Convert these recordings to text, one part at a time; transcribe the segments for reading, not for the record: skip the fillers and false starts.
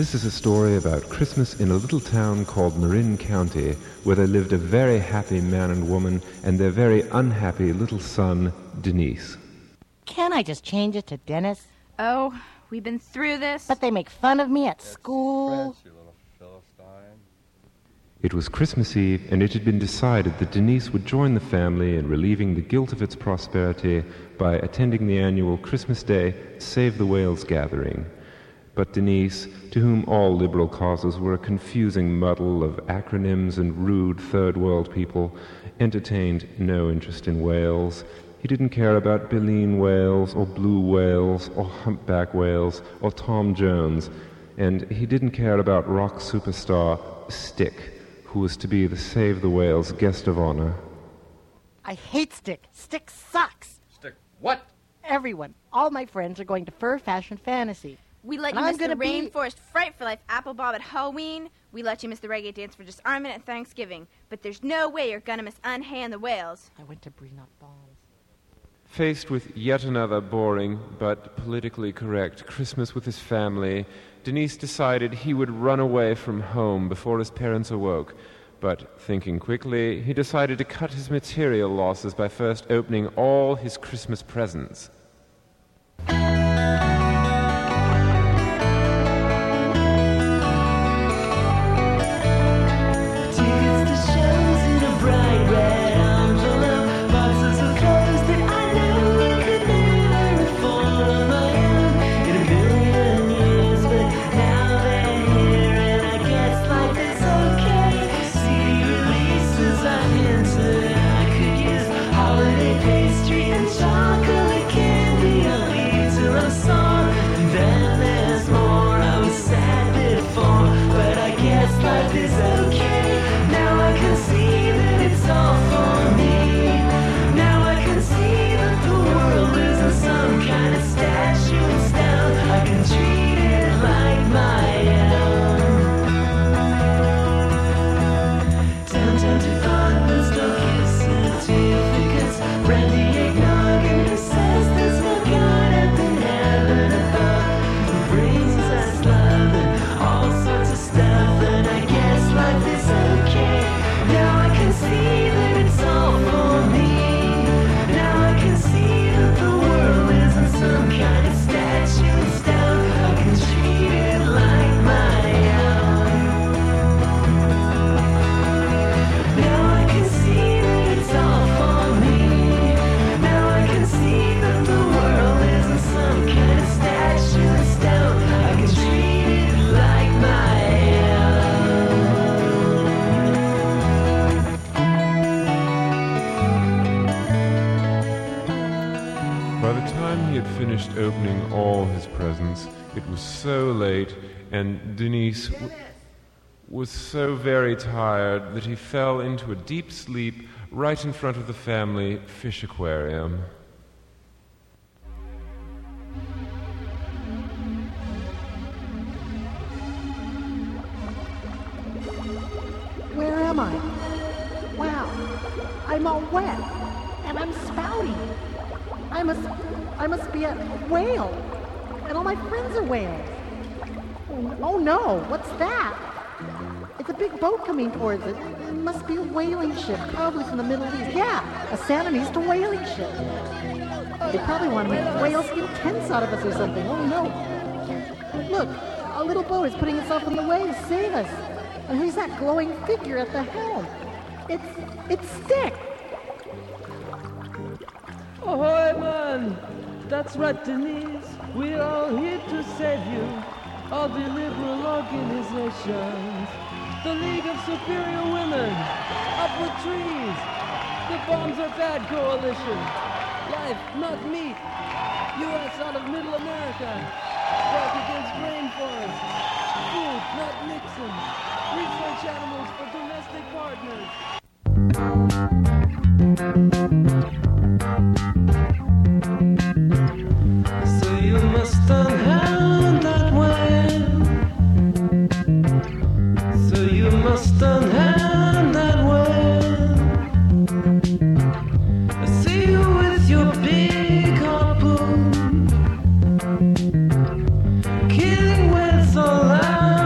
This is a story about Christmas in a little town called Marin County, where there lived a very happy man and woman and their very unhappy little son, Denise. Can't I just change it to Dennis? Oh, we've been through this. But they make fun of me at school. French, you little Philistine. It was Christmas Eve, and it had been decided that Denise would join the family in relieving the guilt of its prosperity by attending the annual Christmas Day Save the Whales gathering. But Denise, to whom all liberal causes were a confusing muddle of acronyms and rude third-world people, entertained no interest in whales. He didn't care about baleen whales, or blue whales, or humpback whales, or Tom Jones, and he didn't care about rock superstar Stick, who was to be the Save the Whales guest of honor. I hate Stick. Stick sucks. Stick what? Everyone, all my friends are going to Fur Fashion Fantasy. We let And you I'm miss the gonna be- Rainforest Fright for Life Apple Bob at Halloween. We let you miss the reggae dance for disarmament at Thanksgiving. But there's no way you're gonna miss Unhey and the Whales. I went to Bring Up Balls. Faced with yet another boring but politically correct Christmas with his family, Denise decided he would run away from home before his parents awoke. But thinking quickly, he decided to cut his material losses by first opening all his Christmas presents. Opening all his presents, it was so late, and Denise was so very tired that he fell into a deep sleep right in front of the family fish aquarium. Where am I? Wow, I'm all wet, and I'm spouting. I must be a whale, and all my friends are whales. Oh no, what's that? It's a big boat coming towards it. It must be a whaling ship, probably from the Middle East. Yeah, a Sandinista whaling ship. They probably want to make whale-skin tents out of us or something. Oh no. Look, a little boat is putting itself in the way to save us. And who's that glowing figure at the helm? It's Stick. Ahoy, man! That's right, Denise. We're all here to save you. All the liberal organizations. The League of Superior Women. Upward Trees. The Bombs Are Bad Coalition. Life, not meat. U.S. out of Middle America. Work against rainforests. Food, not Nixon. Research animals for domestic partners. So you must unhand that way. So you must unhand that way. I see you with your big harpoon, killing whales all out.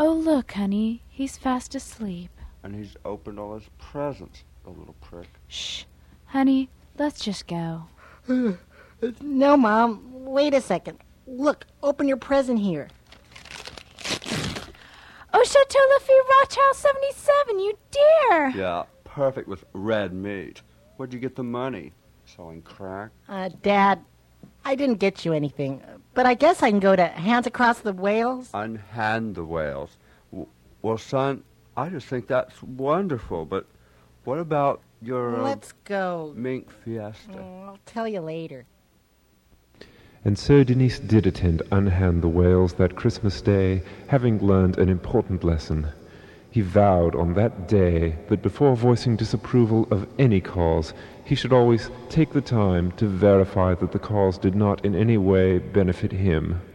Oh, look, honey, he's fast asleep. And he's opened all his presents, the little prick. Shh. Honey, let's just go. No, Mom. Wait a second. Look, open your present here. Oh, Chateau Lafite Rothschild 77, you dear! Yeah, perfect with red meat. Where'd you get the money? Selling crack? Dad, I didn't get you anything, but I guess I can go to Hands Across the Wales. Unhand the whales. Well, son, I just think that's wonderful, but what about your... Let's go. mink fiesta? I'll tell you later. And so Denise did attend Unhand the Whales that Christmas Day, having learned an important lesson. He vowed on that day that before voicing disapproval of any cause, he should always take the time to verify that the cause did not in any way benefit him.